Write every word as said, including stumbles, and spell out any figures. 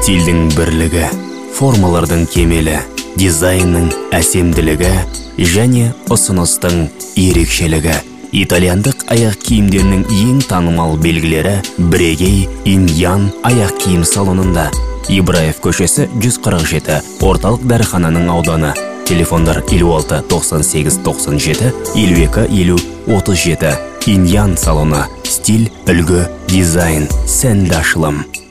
Стильдің бірлігі, формалардың кемелі, дизайнның әсемділігі және ұсыныстың ерекшелігі. Итальяндық аяқ киімдерінің ең танымал белгілері бірегей Иньян аяқ киім салонында. Ибраев көшесі жүз қырық жеті, орталық дәріхананың ауданы. Телефондар елу алты тоқсан сегіз тоқсан жеті, елу екі елу отыз жеті. Иньян салоны. Стиль, үлгі, дизайн, сәнді ашылым.